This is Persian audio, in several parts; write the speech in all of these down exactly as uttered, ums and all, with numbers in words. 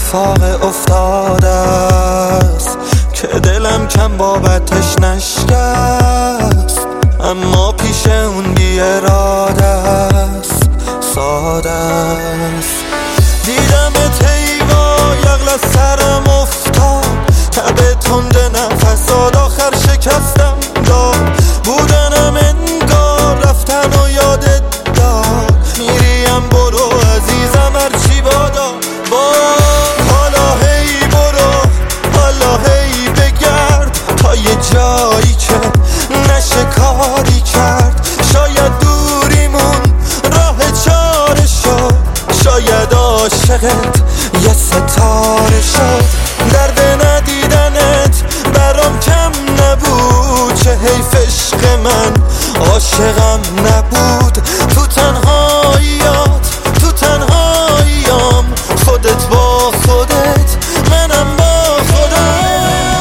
اتفاق افتاده است که دلم کم بابتش نشکست، اما پیش اون بی اراده است، ساده است. دیدم تیوا یغل از سرم افتاد، تبه تند نفساد آخر شکستم داد. بودنم انگار رفتن و یادت داد، میریم برو عزیزم هرچی بادا با. حالا هی برو، حالا هی بگرد تا یه جایی که نشه کاری کرد. شاید دوریمون راه چاره شد، شاید عاشقت یه ستاره شد. درد ندیدنت برام کم نبود، چه حیف عشق من عاشقم نبود. تو تنهاییات تو تنهاییام، خودت با خودت منم با خودم.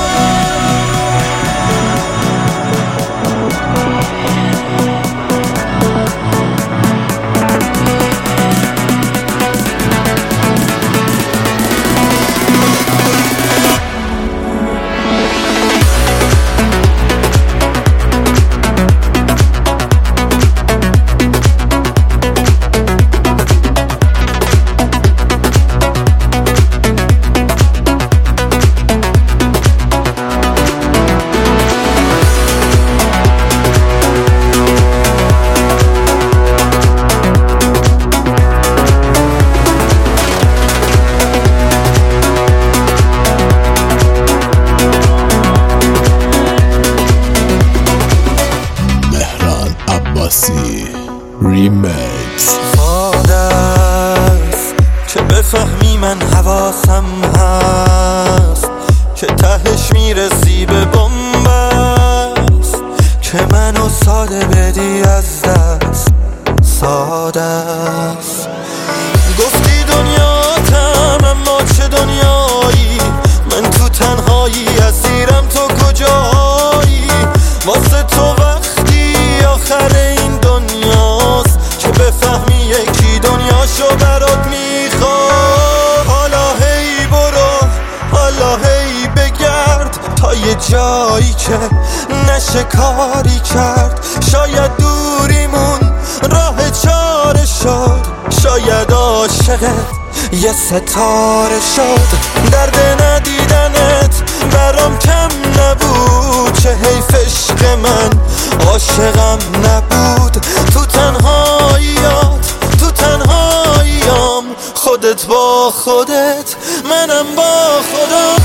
ریمیکس. ساده است که بفهمی من حواسم هست، که تهش میرسی به بنبست، که منو ساده بدی از دست، ساده است. گفتی دنیاتم اما چه دنیایی، من تو تنهایی اسیرم تو کجایی. واسه تو وقتی آخر این دنیاست که بفهمی یکی دنیاشو برات میخواد. حالا هی برو، حالا هی بگرد تا یه جایی که نشه کاری کرد. شاید دوریمون راه چاره شد، شاید عاشقت یه ستاره شد. درد ندیدنت برام کم نبود، چه حیف عشق من عاشقم نبود. تو تنهاییات تو تنهاییام، خودت با خودت منم با خودم.